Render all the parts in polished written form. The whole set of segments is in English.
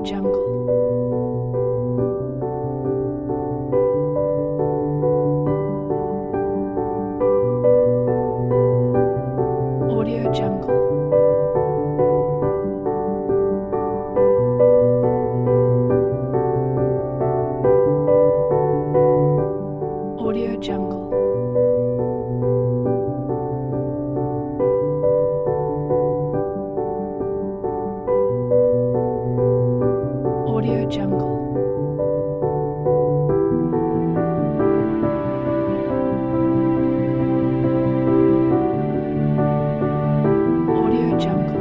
Jungle. Audio Jungle. Audio Jungle. Audio Jungle. Audio Jungle.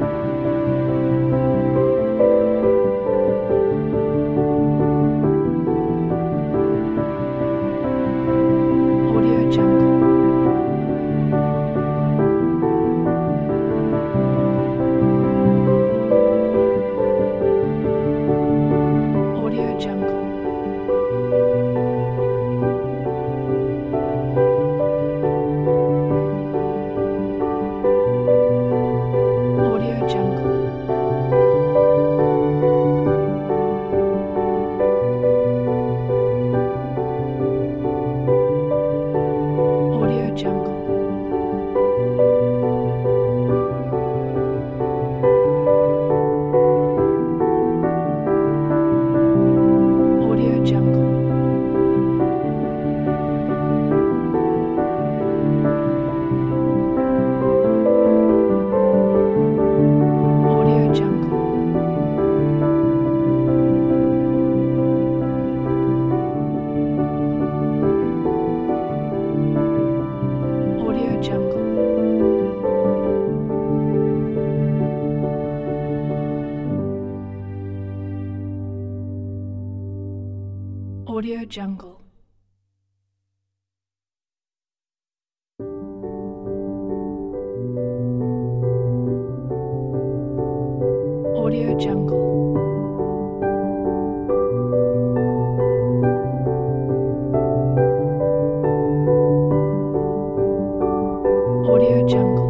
Audio Jungle. Audio Jungle. Audio Jungle. Audio Jungle. Audio Jungle. Audio Jungle. Audio Jungle. Audio Jungle. Audio Jungle. Audio Jungle.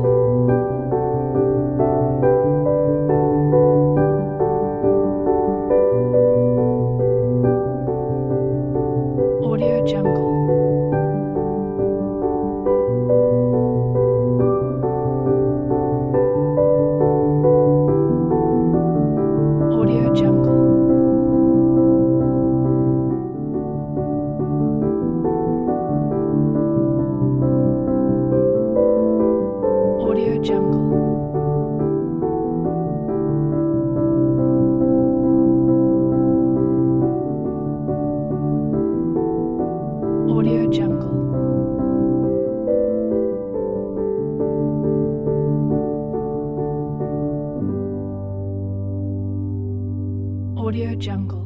Audio Jungle. Audio Jungle. Audio Jungle. Audio Jungle. Audio Jungle.